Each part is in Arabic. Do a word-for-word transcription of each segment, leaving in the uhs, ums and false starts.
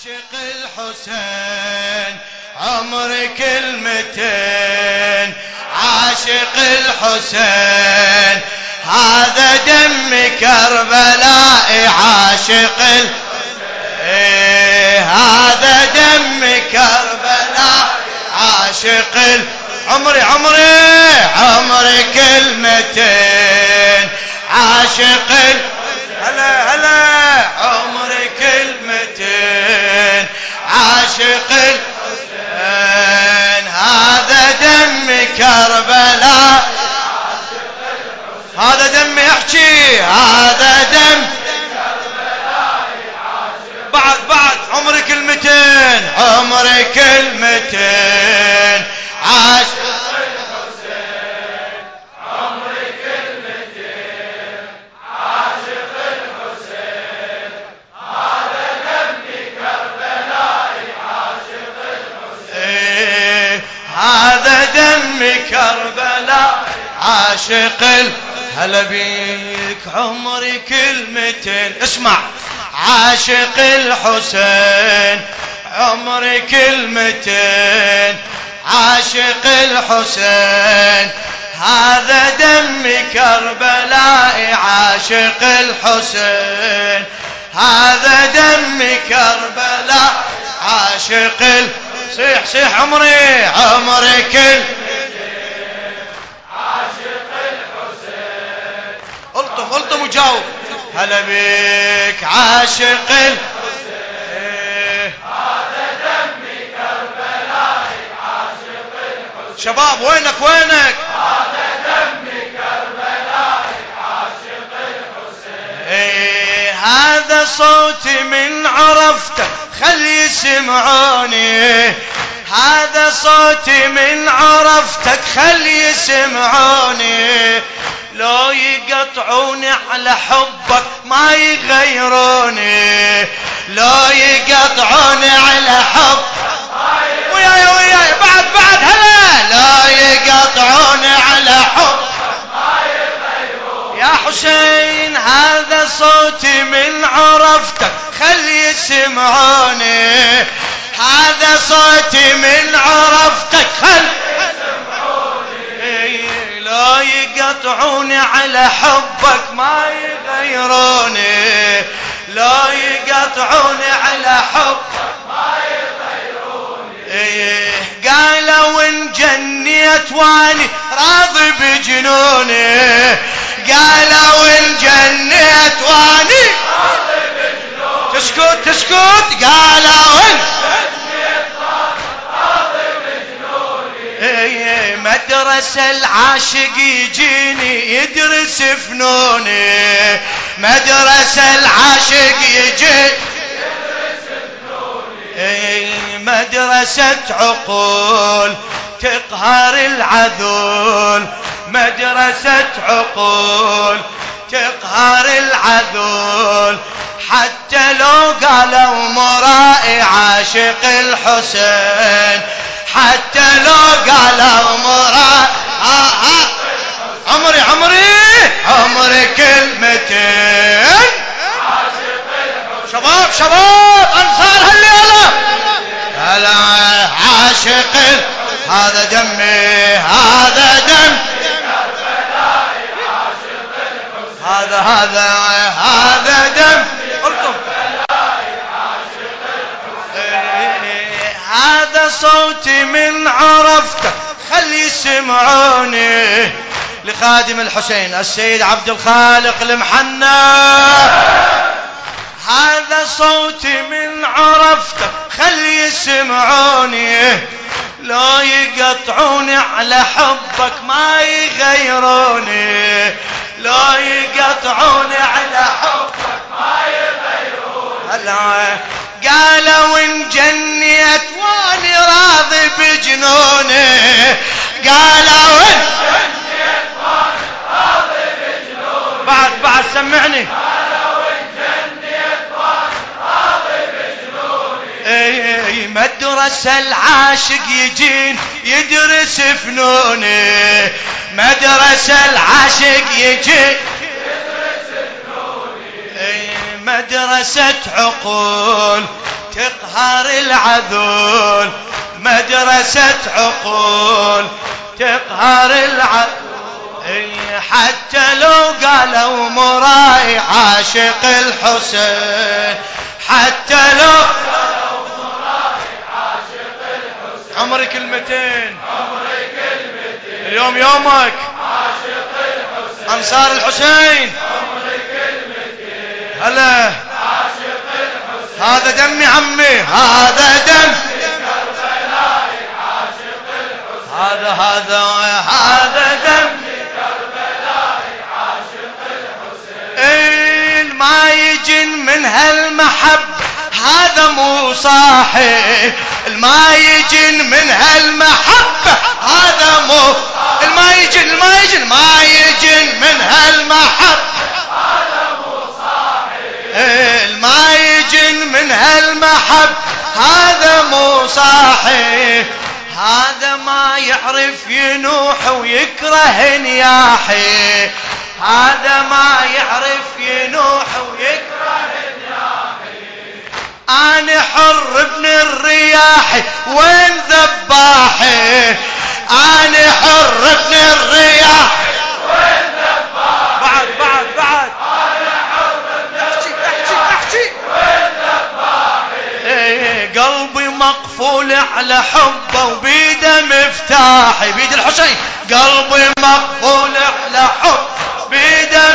عاشق الحسين عمري كلمتين، عاشق الحسين هذا دم كربلاء، عاشق الحسين هذا دم كربلاء، عاشق ال... عمري عمري عمري كلمتين، عاشق ال... هلا هلا عمري كلمتين، عاشق الحسين هذا دم كربلاء، هذا دم يحكي هذا دم كربلاء، بعد بعد عمري كلمتين، عمري كلمتين، عاشق كربلاء، عاشق ال... هلا بيك عمري كلمتين، اسمع عاشق الحسين عمري كلمتين، عاشق الحسين هذا دم كربلاء، عاشق الحسين هذا دم كربلاء، عاشق ال... صيح صيح عمري عمري كل الطم الطم وجاوب، هلا بيك عاشق الحسين هذا دم كربلاء، عاشق الحسين شباب وينك وينك، هذا دم كربلاء، عاشق الحسين هذا صوتي من عرفتك خلي يسمعوني، هذا صوتي من عرفتك خلي يسمعوني، لو يقطعوني على حبك ما يغيروني، لو يقطعوني على حبك وياي وياي بعد بعد هلا، لو يقطعوني على حبك ما يغيروني، يا حسين هذا صوتي من عرفتك خلي يسمعوني، هذا صوتي من عرفتك خلي لا يقطعوني على حبك ما يغيروني، لا يقطعوني على حبك ما يغيروني، قالوا ان جنيت واني راضي بجنوني، قالوا ان جنيت واني راضي بجنوني، تسكت تسكت قالوا ان مدرسة العاشق يجيني يدرس فنوني، مدرسة العاشق يجيني يدرس فنوني، مدرسة عقول تقهر العذول، مدرسة عقول تقهر العذول، حتى لو قالوا مرائي عاشق الحسين، حتى لو قالوا مرا آه آه عمري عمري عمري كلمتين، شباب شباب انصار هالليله هلا عاشق هذا دمي هذا دم هذا هذا هذا دم هذا صوتي من عرفتك خلي يسمعوني، لخادم الحسين السيد عبد الخالق المحنى، هذا صوتي من عرفتك خلي يسمعوني، لو يقطعوني على حبك ما يغيروني، لو يقطعوني على حبك ما يغيروني، هلا قالوا ان جنيت واني راضي بجنوني، قالوا ان جنيت واني راضي بجنوني، بعد بعد سمعني، قالوا ان جنيت واني راضي بجنوني، اي مدرسة العاشق يجين يدرس فنوني، مدرسة العاشق يجين يدرس فنوني، مدرسة عقول تقهر العذول، مدرسة عقول تقهر العذول، حتى لو قالوا مراي عاشق الحسين، حتى لو قالوا مراي عاشق الحسين. عمري كلمتين، عمري كلمتين، اليوم يومك عاشق الحسين، أنصار الحسين، عمري كلمتين، هلا عاشق الحسين، هذا دمي عمي، هذا دم كربلائي عاشق الحسين، هذا هذا هذا دم ما يجن من هالمحب، هذا مو صاحي، الما يجن من هالمحبة هذا مو، الما يجن الما يجن ما يجن من هالمحبة هذا مو صاحي، الما يجن من هالمحب هذا مو صاحي، هذا ما يعرف ينوح ويكره نياحي، هذا ما يعرف ينوح ويكره نياحي، أنا حر ابن الرياح وين ذباحي، أنا حر ابن الرياح وين ذباحي، بعد بعد بعد أنا حر ابن الرياح احكي وين ذباحي، قلبي مقفول على حبه وبيده مفتاحي، بيد الحسين قلبي مقفول على حبه بيده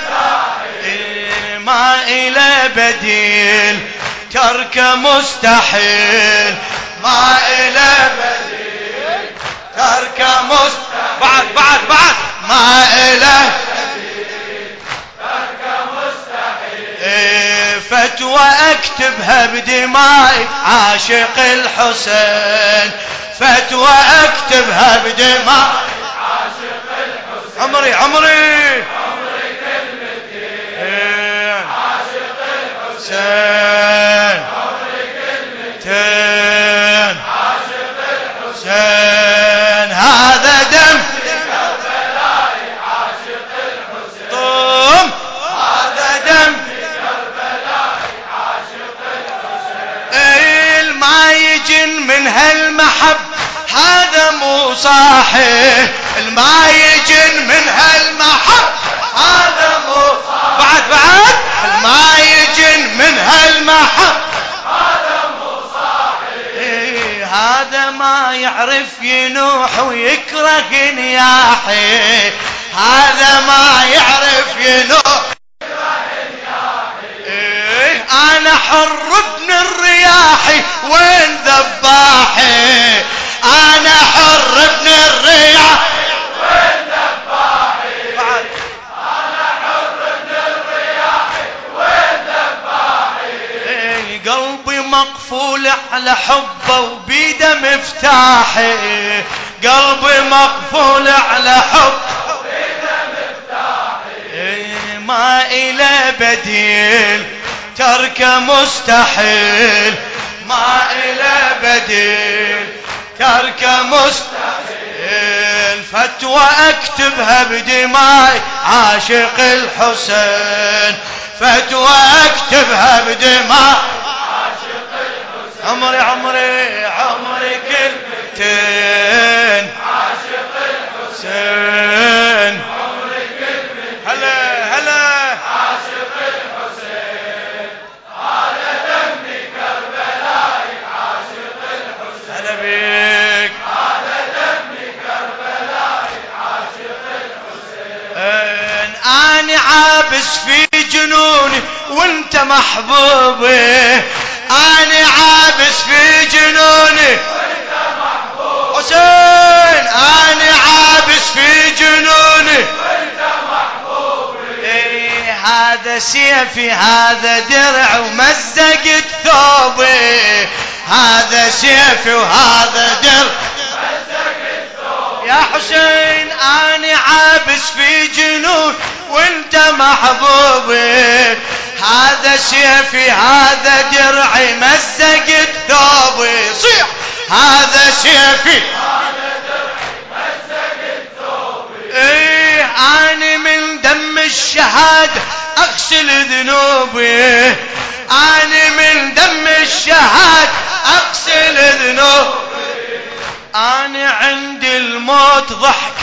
مفتاحي، ما إله بديل تركه مستحيل، ما إله بديل تركه مستحيل، بعد بعد بعد ما إله بديل تركه مستحيل، فتوى اكتبها بدمائي عاشق الحسين، فتوى اكتبها بدمائي عاشق الحسين، عمري عمري عمري كلمتين عاشق الحسين، عمري كلمتين عاشق الحسين، هذا دم كربلائي عاشق الحسين، طوم هذا دم كربلائي عاشق الحسين، ما يجن من هالمحب هذا مو صاحي، الما يجن من هالمحب هذا مو صاحي، بعد بعد الما يجن من هالمحب هذا مو صاحي، هذا ما يعرف ينوح ويكره نياحي، هذا ما يعرف ينوح ويكره نياحي، انا حر ابن الرياح وين ذباحي، أنا حر ابن الرياح وين ذباحي، بعد أنا حر ابن الرياح وين ذباحي، قلبي مقفول على حبه وبيده مفتاحي، قلبي مقفول على حبه وبيده مفتاحي، ما إله بديل تركه مستحيل، ما إله بديل تركه مستحيل، فتوى اكتبها بدماء عاشق الحسين، فتوى اكتبها بدماء عاشق الحسين، عمري عمري عمري كلمتين عاشق الحسين، عمري كلمتين، هلا هلا عاشق الحسين، هذا دمي كربلائي عاشق الحسين، هلا بيك هذا دمي كربلائي عاشق الحسين، أنا عابس في جنوني وانت محبوبي، أنا عابس في جنوني وانت محبوبي، حسين أنا عابس في جنوني وانت محبوبي، إيه هذا سيفي هذا درع ومزقت ثوبي، هذا سيفي وهذا درع مزقت ثوبي، يا حسين أنا عابس في جنون وانت محبوبي، هذا سيفي هذا درعي مزقت ثوبي، صيح هذا سيفي هذا درعي مزقت ثوبي، ايه أنا من دم الشهادة أغسل ذنوبي، أنا من دم الشهادة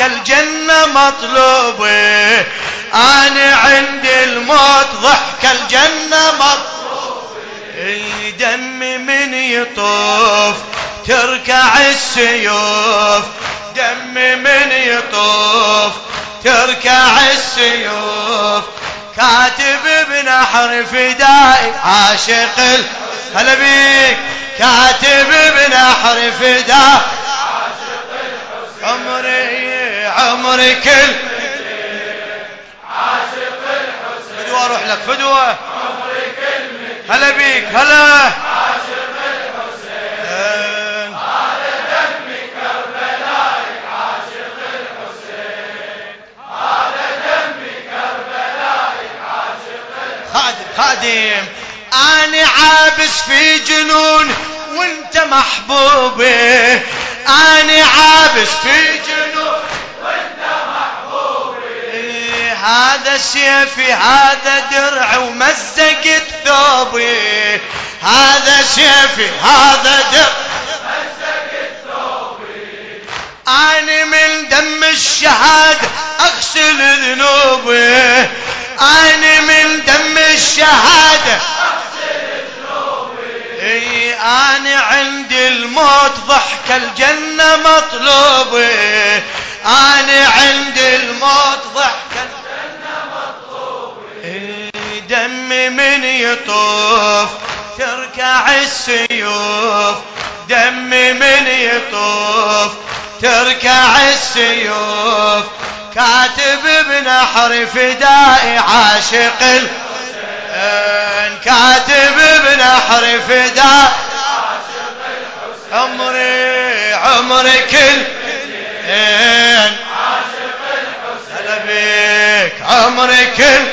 الجنة مطلوبه، أنا عند الموت ضحك الجنة مطلوبه، دمي من يطوف تركع السيوف، دمي من يطوف تركع السيوف، كاتب بنحر فدائي عاشق ال... هلا بيك كاتب بنحر فدائي عاشق الحسين، عمري عمري كل عاشق الحسين، فدوة اروح لك فدوة، عمري كلمة هلا بيك هلا عاشق الحسين، هذا دمي كربلائي عاشق الحسين، هذا دمي كربلائي عاشق الحسين، خادم خادم أنا عابس في جنون وانت محبوبي، أنا عابس في جنون وانت محبوبي، هذا سيفي هذا درع ومزقت ثوبي، هذا سيفي هذا درع ومزقت ثوبي، أنا من دم الشهادة أغسل ذنوبي، أنا من دم الشهادة اي انا عند الموت ضحك الجنة مطلوبي، انا عند الموت ضحك الجنة مطلوبي، دمي من يطوف تركع السيوف، دمي من يطوف تركع السيوف، كاتب بنحر فدائي عاشق الحسين، كاتب بنحر فداء عاشق الحسين، عمري عمري كل عاشق الحسين، هلا بيك عمري كل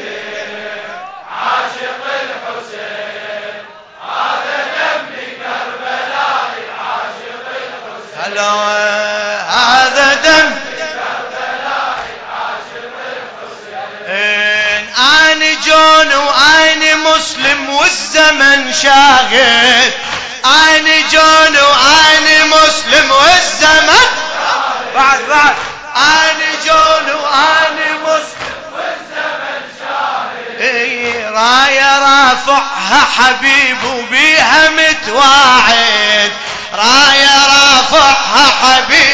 عاشق الحسين، هذا دمي كربلائي عاشق الحسين، هلا هذا دم كربلائي عاشق الحسين، أنا جون وأنا مسلم والزمن شاهد، أنا جون وأنا مسلم والزمن بعد بعد أنا جون وأنا مسلم والزمن شاهد، إيه راية رافعها حبيب وبيها متواعد، راية رافعها حبيب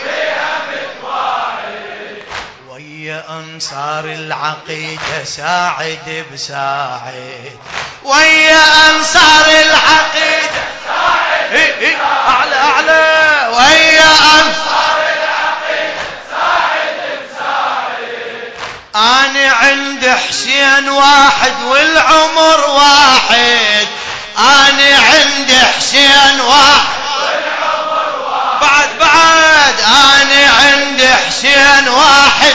ويا أنصار العقيدة ساعد بساعد، ويا أنصار العقيدة ساعد بساعد، أعلى أعلى ويا أنصار العقيدة ساعد بساعد، أنا عند حسين واحد والعمر واحد، أنا عند حسين واحد والعمر واحد، بعد بعد أنا عند حسين واحد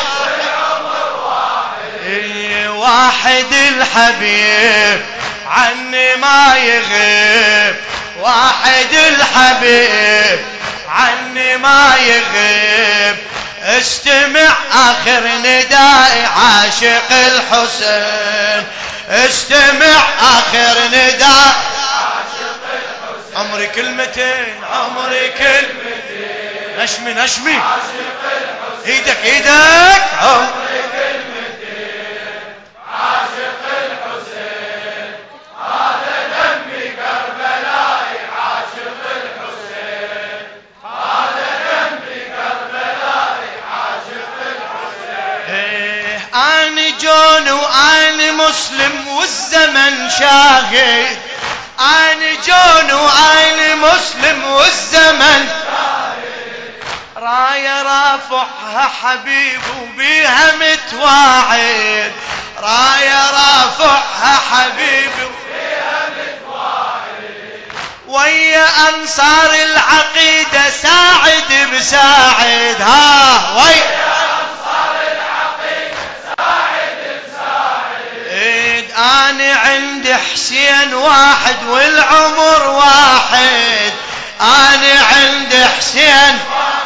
واحد الحبيب عني ما يغيب، واحد الحبيب عني ما يغيب، استمع آخر نداء عاشق الحسين، استمع آخر نداء عاشق الحسين، عمري كلمتين عمري كلمتين، نشمي نشمي عاشق الحسين، ايدك ايدك عمري كلمتين عاشق الحسين، هذا دمي كربلائي عاشق الحسين، هذا دمي كربلائي عاشق الحسين، ايه أنا جون وأنا مسلم والزمن شاهد، أنا جون وأنا مسلم والزمن شاهد، راية رافعها حبيب وبيها متواعد، راية رافعها حبيب وبيها متواعد، ويا أنصار العقيدة ساعد بساعد، ها ويا أنصار العقيدة ساعد بساعد، أنا عند حسين واحد والعمر واحد، أنا عند حسين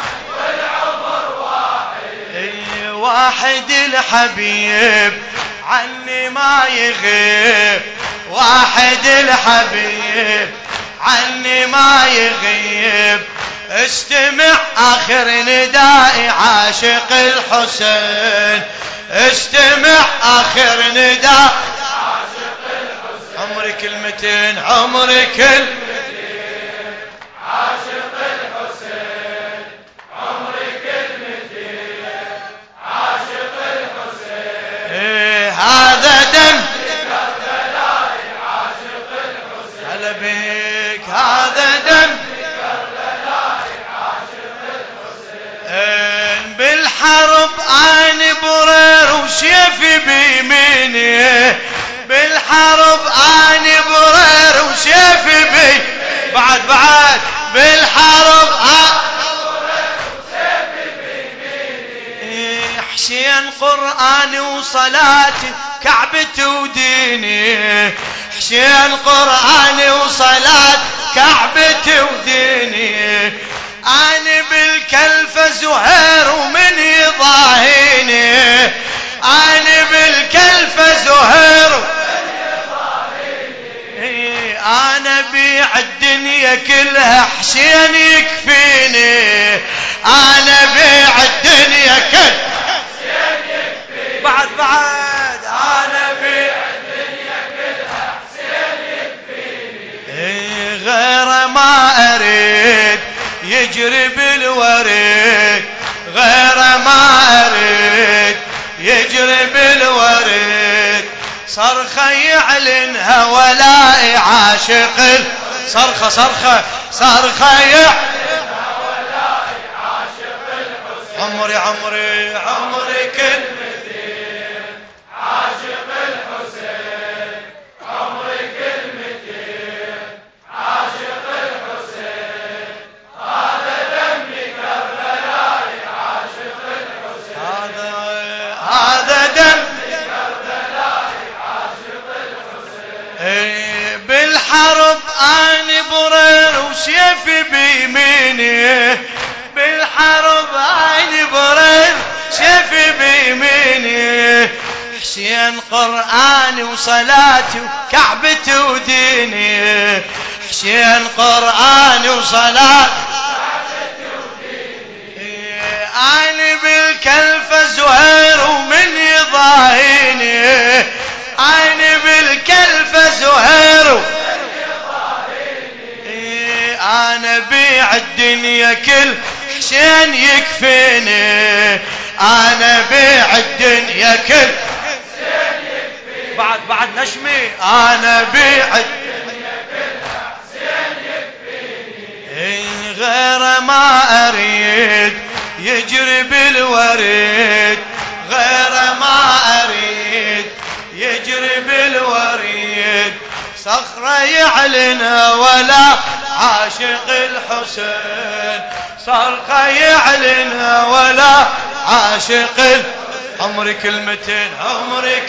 واحد الحبيب عني ما يغيب، واحد الحبيب عني ما يغيب، استمع آخر نداء عاشق الحسين، استمع آخر نداء عاشق الحسين. عمري كلمتين عمري كلمتين عاشق الحسين، عمري كلمتين عاشق الحسين. إيه هذا دم كربلاء عاشق الحسين. هلا بيك هذا دم بالحرب اني برير وسيفي بيميني، بالحرب اني برير وسيفي بي بعد بعد بالحرب اني برير وسيفي بيميني. حسين قرآني وصلاتي كعبتي وديني، حسين قرآني وصلاتي كعبتي وديني. أنا بالكلفة زهير ومن يضاهيني، أنا بالكلفة زهير ومن يضاهيني. أنا بيع الدنيا كلها حسين يكفيني، أنا بيع الدنيا كلها حسين يكفيني. بعد بعد أنا بيع الدنيا كلها حسين يكفيني. غير ما أريد يجري بالوريد، غير ما أريد يجري بالوريد. صرخة يعلنها ولاء عاشق، صرخة صرخة صرخة يعلنها ولاء عاشق الحسين. عمري عمري عمري كلمتين عاشق الحسين، عمري كلمتين عاشق الحسين. هذا دمي كربلاء عاشق الحسين، هذا هذا دمي كربلاء عاشق الحسين. بالحرب اني برير وسيفي بيميني، بالحرب اني برير سيفي بيميني. حسين قرآني وصلاتي وكعبتي وديني، حسين قرآني وصلاتي وكعبتي وديني. أنا بالكلفة زهير ومن يضاهيني، أنا بالكلفة زهير ومن يضاهيني. أنا بيع الدنيا كل حسين يكفيني، أنا بيع الدنيا كل حسين يكفيني. بعد بعد نشمي أنا بيع الدنيا كلها حسين يكفيني. غير ما أريد يجري بالوريد، غير ما أريد يجري بالوريد. صخرة يعلن ولا عاشق الحسين، صرخة يعلن ولا عاشق. عمري كلمتين عمري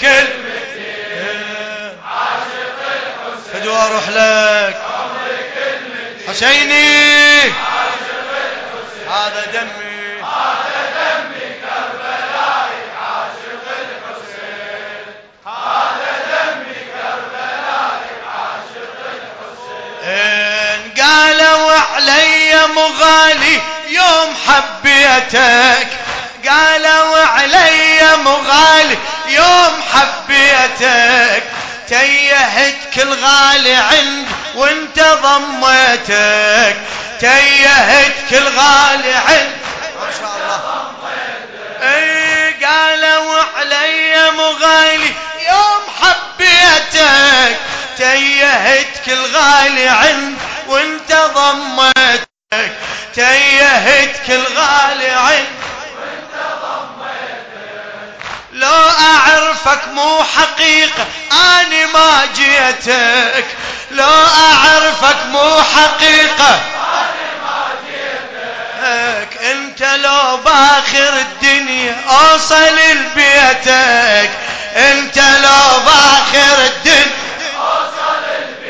كلمتين عاشق الحسين. فدوى اروح لك عمري كلمتين حسيني عاشق الحسين. هذا دمي هذا دمي كربلاء عاشق الحسين، هذا دمي كربلاء عاشق الحسين. قالوا علي مغالي يوم حبيتك، قالوا علي مغالي يوم حبيتك. تيهتك الغالي عند وانت ضميتك، تيهتك الغالي عند ما شاء الله. اي قالوا علي مغالي يوم حبيتك، تيهتك الغالي عند وانت ضميتك، تيهتك الغالي عند وانت ضميتك. لو اعرفك مو حقيقة اني ما جيتك، لو اعرفك مو حقيقة اني ما جيتك. انت لو باخر الدنيا اوصل لبيتك، انت لو باخر الدنيا اوصل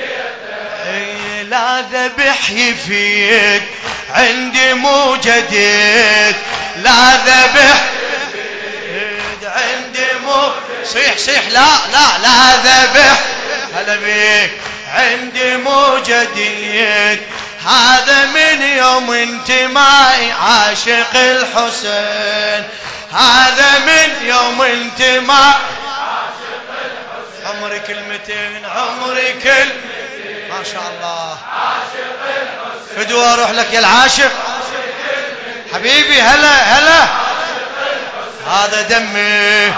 لبيتك. لا ذبح يفيد عندي مو جديد، لا ذبح يفيد عندي مو. صيح صيح لا لا لا ذبح. هلا بيك عندي مو جديد، هذا من يوم انتمائي عاشق الحسين، هذا من يوم انتمائي عاشق الحسين. عمري كلمتين عمري كلمتين ما شاء الله عاشق الحسين. فدوى اروح لك يا العاشق حبيبي. هلا هلا هذا دمي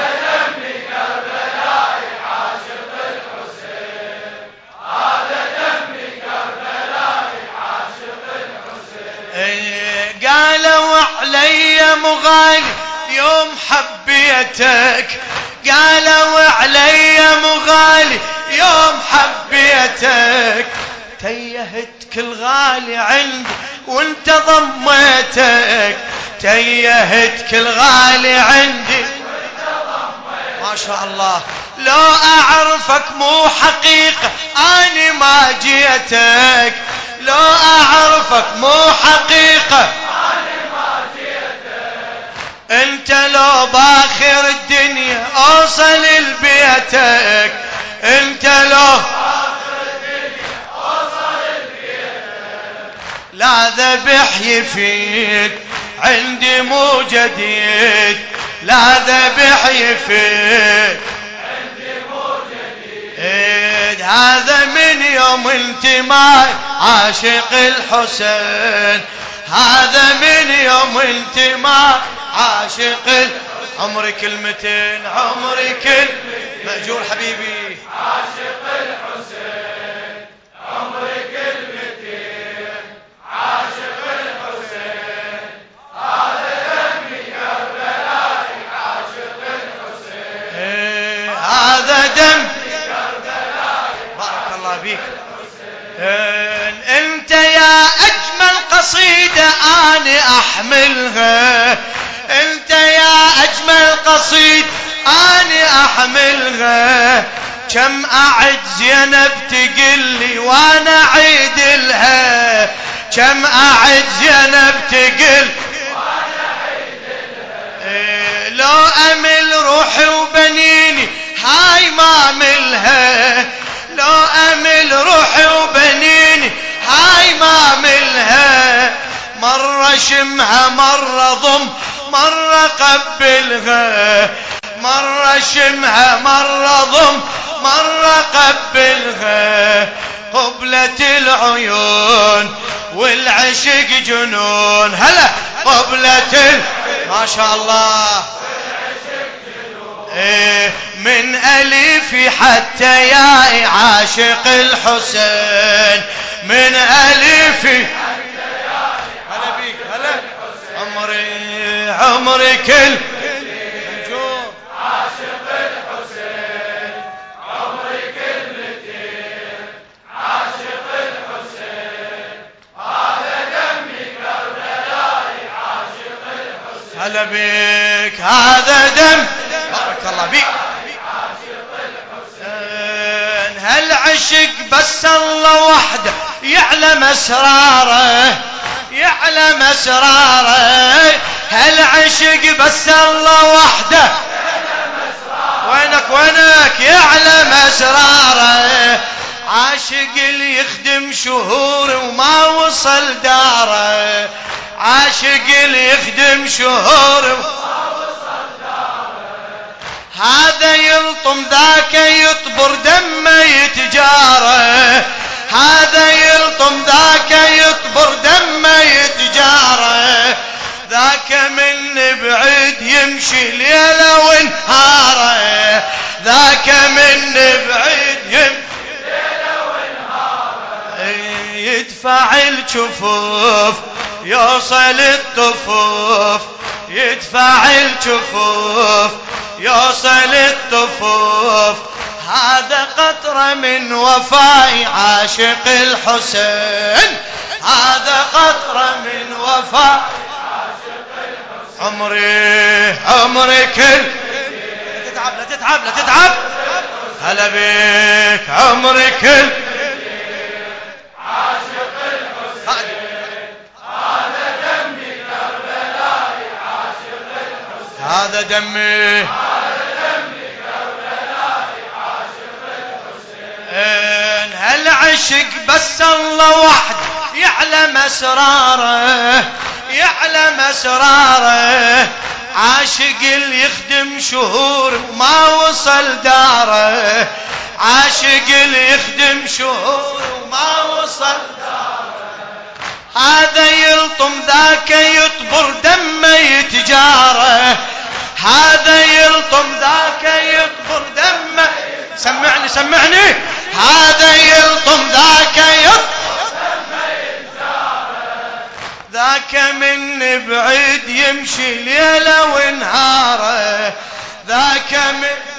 قالوا علي مغالي يوم حبيتك، قالوا علي مغالي يوم حبيتك، تيهت كل غالي عندي وانت ضميتك، تيهت كل غالي عندي ما شاء الله. لو أعرفك مو حقيقة أنا ما جيتك، لو أعرفك مو حقيقة أنا ما جيتك، أنت لو باخر الدنيا أوصل لبيتك، أنت لو باخر الدنيا أوصل لبيتك، لا ذبح يفيد عندي مو جديد، لا ذبح يفيد عندي مو جديد. هذا من يوم انتمائي عاشق الحسين، هذا من يوم انتمائي عاشق. عمري كلمتين عمري كلمتين مأجور حبيبي عاشق الحسين، عمري كلمتين عاشق الحسين، هذا دمي كربلائي عاشق الحسين، هذا دم كربلائي بارك الله بيك. انت يا اجمل قصيدة انا احملها، انت يا اجمل قصيدة انا احملها، كم اعد زينب تقلي وانا اعيد لها، كم اعد زينب تقل وانا اعيد لها، لو امل روحي وبنيني هاي ما املها، لو امل روحي وبنيني هاي ما املها، مرة شمها مرة ضم مرة قبلها، مرة شمها مرة ضم مرة قبلها، قبلة العيون والعشق جنون. هلا قبلة ما شاء الله إيه من ألفي حتى ياء عاشق الحسين، من ألفي حتى ياء هلا بيك هلا عمري عمري كل منجور عاشق الحسين، عمري كلمتين عاشق الحسين، هذا دمي كربلائي عاشق الحسين. هلا بيك هذا دم بارك الله بيك عاشق الحسين. هالعشق بس الله وحده يعلم اسراره، يعلم اسراره، هالعشق بس الله وحده يعلم اسراره، وينك وينك يعلم اسراره، عاشق اللي يخدم شهور وما وصل داره، عاشق اللي يخدم شهور وما وصل داره، هذا يلطم ذاك يطبر دمه يتجاره، هذا يلطم ذاك يطبر دمه يتجاره، ذاك من بعيد يمشي ليله ونهاره، ذاك من بعيد يمشي ليله ونهاره، يدفع الجفوف يوصل الطفوف، يدفع الجفوف يوصل الطفوف، هذا قطرة من وفاء عاشق الحسين، هذا قطرة من وفاء عاشق الحسين. عمري عمري كل لا تتعب لا تتعب لا تتعب هلا بيك عمري كل عاشق الحسين، هذا دمي كربلائي عاشق الحسين، هذا دمي هالعشق بس الله وحده يعلم اسراره يعلم اسراره، عاشق اللي يخدم شهور وما وصل داره، عاشق اللي يخدم شهور وما وصل داره، هذا يلطم ذاك يطبر دمه يتجاره، هذا يلطم ذاك يطبر دمه. سمعني سمعني. هذا يلطم ذاك يطبر دمه يتجاره، ذاك من بعيد يمشي ليله ونهاره، ذاك من